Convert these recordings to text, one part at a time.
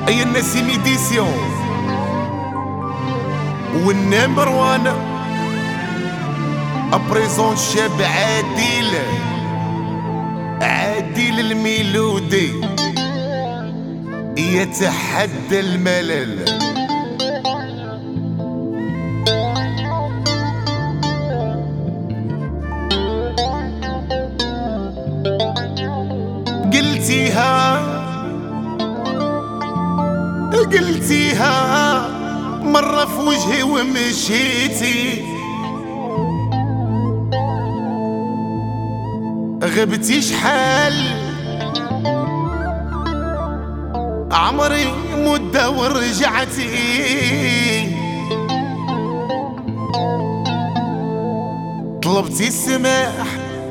اي النسيم ايديسيون والنمبر وان ابريزون شاب عادل الميلودي يتحدى الملل. قلتيها مرة في وجهي ومشيتي، غبتي شحال عمري مدة ورجعتي، طلبتي السماح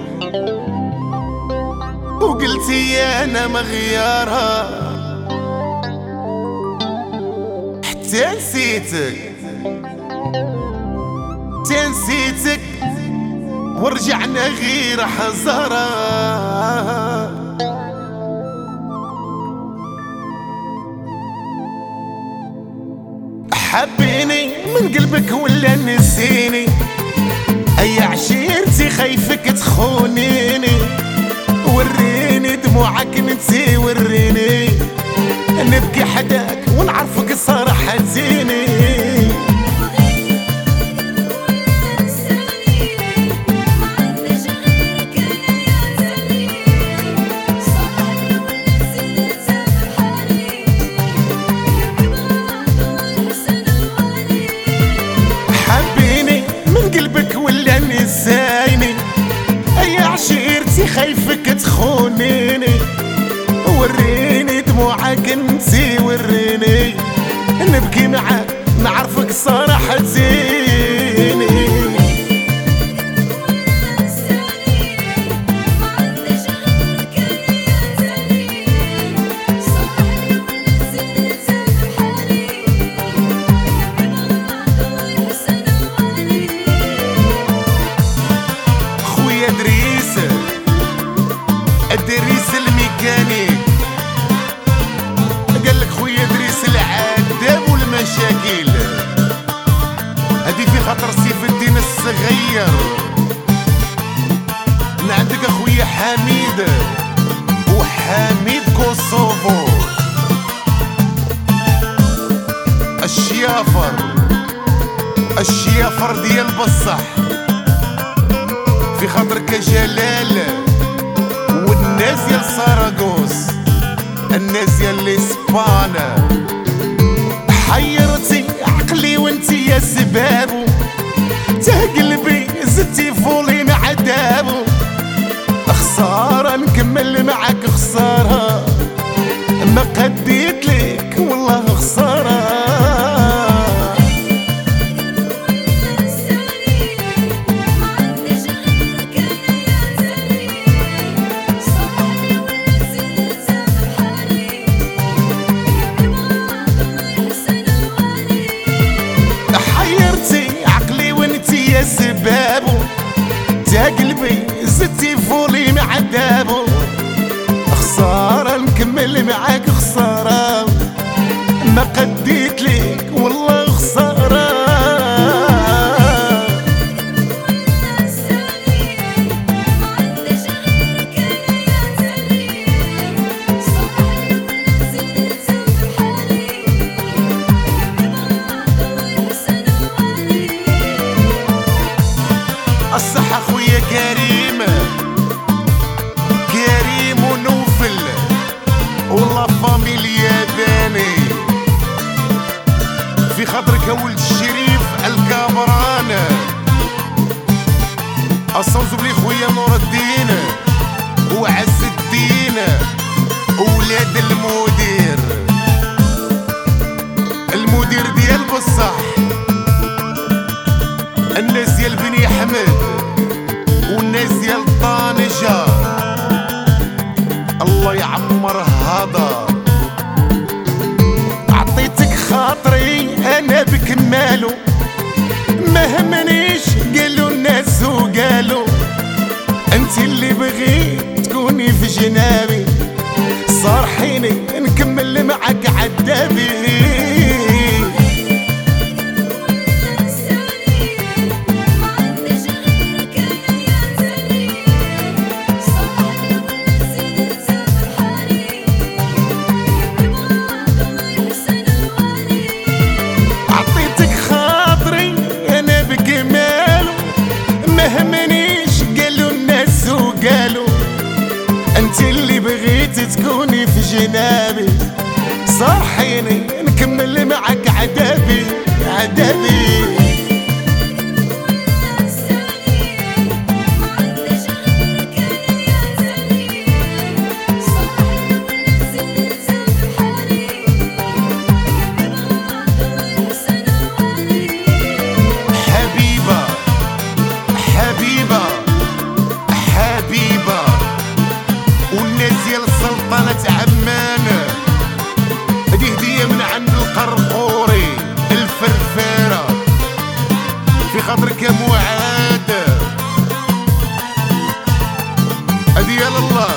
وقلتي انا مغيارها، تنسيتك ورجعنا غير حزارة. حبيني من قلبك ولا نسيني، اي عشيرتي خايفك تخونيني، وريني دموعك نتي وريني، نبكي حداك ونعرفك صراحة زيني. حبيني من قلبك ولا نسايني، اي عشيرتي خايفك تخونيني، وريني دموعك انتي وريني، نبكي معاك نعرفك صراحة زيني. خويا دريس الميكانيك قالك خويا دريس العذاب والمشاكل، هادي في خاطر سيف الدين الصغير. من عندك اخويا حميد كوسوفو الشيافر ديال بصح، في خاطرك جلال والناس ديال ساراغوس، الناس ديال اسبانا. حيرتي عقلي وانتي يا سبابو، قلبي زدتي فولين عذابو، خسارة نكمل معاك خسارة، ما قديت لك والله خسارة. يا سبابو قلبي زدتي فولي مع عذابو، خسارة نكمل معاك خسارة، ما قديت ليك والله خسارة. الصحة خويا كريم ونوفل والله فاميليا داني، في خاطرك ولد الشريف الكامران، الصوز بلي خويا نور الدين وعز الدين وولاد المدير ديال بصح، الناس ديال بني احمد والناس ديال طنجة، الله يعمر هذا. عطيتك خاطري انا بكمالو، ما همنيش قالوا الناس وقالوا، انت اللي بغيت تكوني في جنابي، صارحيني نكمل نكمل معك عدابي. عطيتك خاطري انا بجماله، مهمنيش قالوا الناس وقالوا، انت اللي بغيت تكوني في جنابي. صحيني نكمل معك عدابي عدابي. حبيبة حبيبة حبيبة، والناس ديال سلطنة عمان، هدي هدية من عند القرقوري الفرفارة في خاطرك يا معاد، هدي يا الله.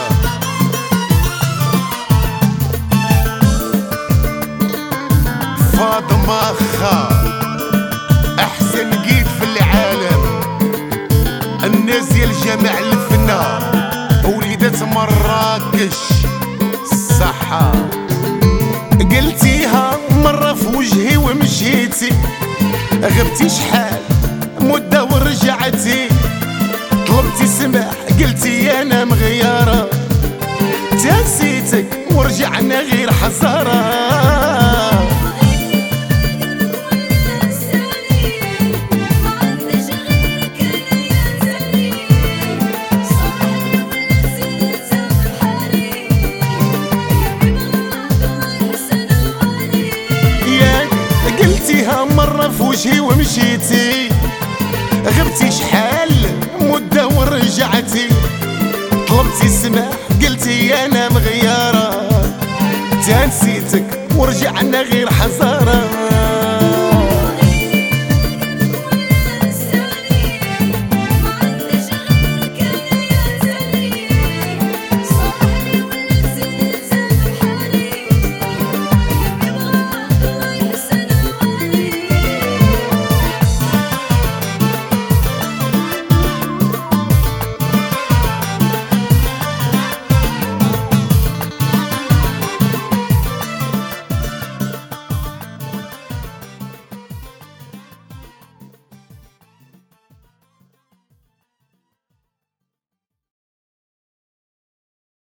فاطمة خا احسن جيت في العالم، الناس ديال جامع الفنا وليدات مراكش الصحة، قلتيها مرة في وجهي ومشيتي، غبتي شحال مدة ورجعتي، طلبتي سماح قلتي انا مغيارة، تنسيتك ورجعنا غير حزارة. قلتيها مرة في وجهي ومشيتي، غبتي شحال مدة ورجعتي، طلبتي سماح قلتي انا مغيارة، تنسيتك ورجعنا غير حزارة.